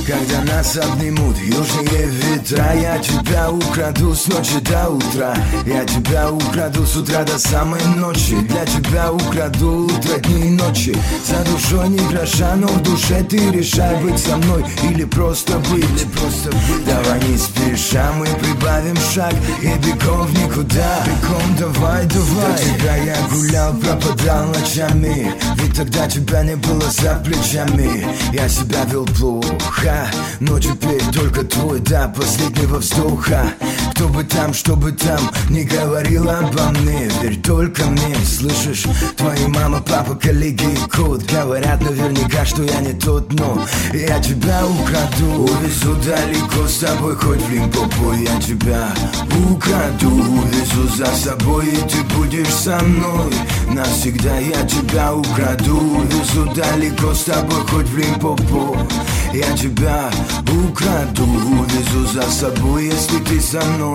Когда нас обнимут южные ветра, я тебя украду с ночи до утра. Я тебя украду с утра до самой ночи. Для тебя украду утро, дни и ночи. За душой ни гроша, но в душе ты решай, быть со мной или просто быть. Давай не спеша, мы прибавим шаг и бегом в никуда. Бегом, давай, давай. До тебя я гулял, пропадал ночами, ведь тогда тебя не было за плечами. Я себя вел плохо, но теперь только твой до последнего вздоха. Кто бы там, что бы там не говорил обо мне, верь только мне, слышишь? Твои мама, папа, коллеги и кот говорят наверняка, что я не тот, но я тебя украду, увезу далеко с собой, хоть в Лимпопо. Я тебя украду, увезу за собой, и ты будешь со мной навсегда. Я тебя украду, увезу далеко с тобой, хоть в Лимпопо. Я тебя украду, увезу за собой, если ты со мной.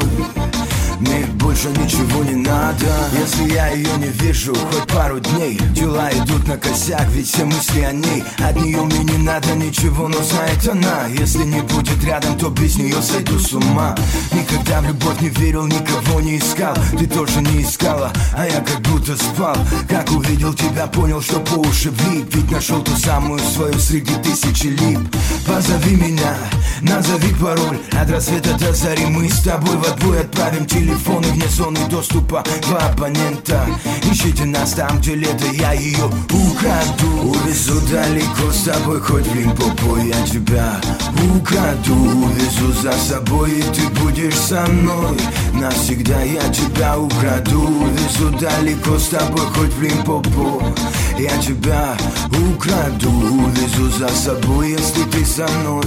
Мне больше ничего не надо, если я ее не вижу хоть пару дней. Дела идут на косяк, ведь все мысли о ней. От нее мне не надо ничего, но знает она, если не будет рядом, то без нее сойду с ума. Никогда в любовь не верил, никого не искал. Ты тоже не искала, а я как будто спал. Как увидел тебя, понял, что по уши влип. Ведь нашел ту самую свою среди тысячи лип. Позови меня, назови пароль, от рассвета до зари мы с тобой в отбой отправим телефоны вне зоны доступа два абонента. Ищите нас там, где лето, я ее украду, увезу далеко с тобой, хоть в Лимпопо. Я тебя украду, увезу за собой, и ты будешь со мной навсегда. Я тебя украду, увезу далеко с тобой, хоть в Лимпопо. Я тебя украду, увезу за собой, если ты со мной.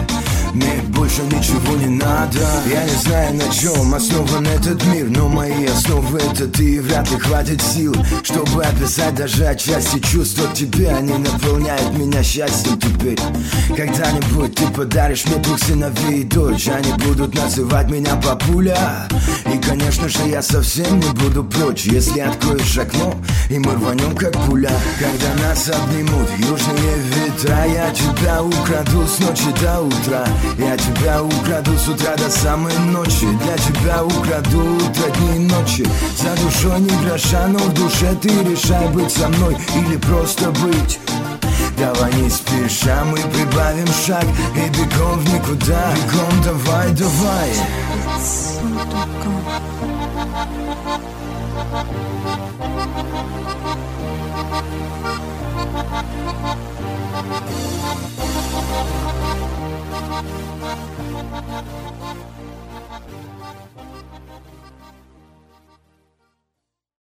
Мне больше ничего не надо. Я не знаю, на чем основан этот мир, но мои основы это ты, и вряд ли хватит сил, чтобы описать даже отчасти чувства к тебе. Они наполняют меня счастьем теперь. Когда-нибудь ты подаришь мне 2 сыновей и дочь. Они будут называть меня папуля. И конечно же я совсем не буду прочь, если откроешь окно и мы рванем как пуля. Когда нас обнимут южные ветра, я тебя украду с ночи до утра. Я тебя украду с утра до самой ночи. Для тебя украду утро, дни и ночи. За душой ни гроша, но в душе ты решай, быть со мной или просто быть. Давай не спеша, мы прибавим шаг и бегом в никуда. Бегом, давай, давай.